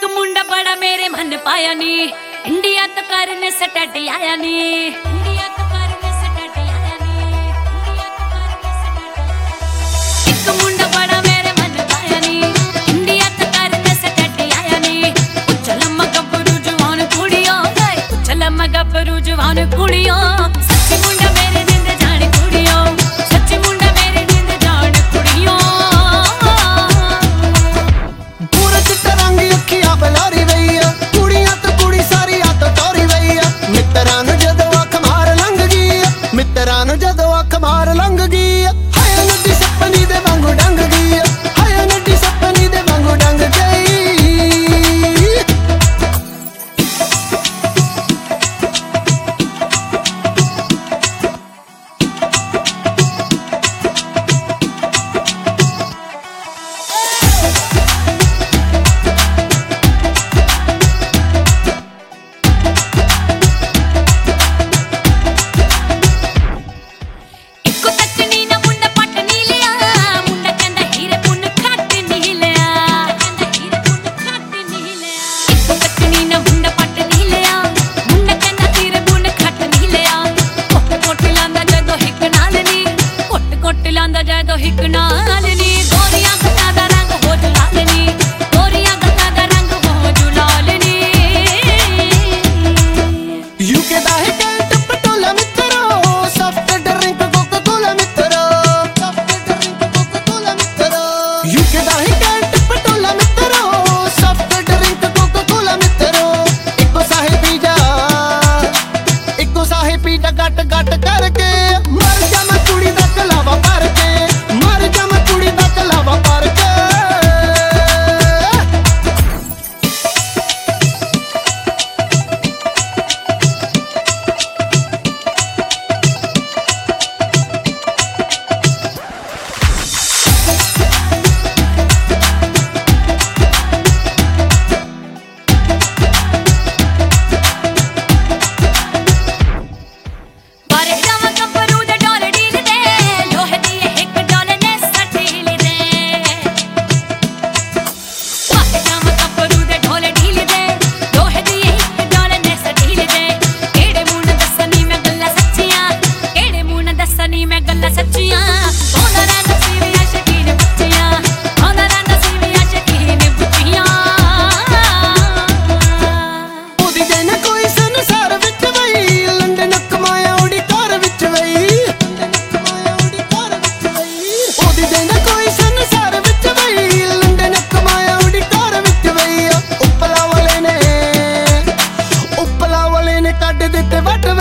एक मुंडा बड़ा मेरे मन पाया नी, इंडिया तो करने से टटी आया नी, इंडिया तो करने से टटी आया नी, इंडिया तो करने से टटी। एक मुंडा बड़ा मेरे मन पाया नी, इंडिया तो करने से टटी आया नी। उछलम गबरू जवान कुड़ियों, उछलम गबरू जवान कुड़ियों, सच्ची मुंडा मेरे जिंद जान कुड़ियों, सच्ची मुंडा मेरे जिंद जान कुड़ियों। पूरा चिट्टा रंग अखियां बलारी वैया, कुड़ियां तो कुड़ी सारी आ तो टोरी वैया। मित्तरां नूं जदों अख मार लंघ गई, मित्तरां नूं जदों अख मार लंघ गई, हाय नदी सपनी दे वांगू डंग गई, हाय नदी सपनी दे वांगू डंग गई। गट गट करके मर जा मैं कुड़ी दा कलावा भर के, मर जा मैं कुड़ी दा कलावा भर के। कट दिते वट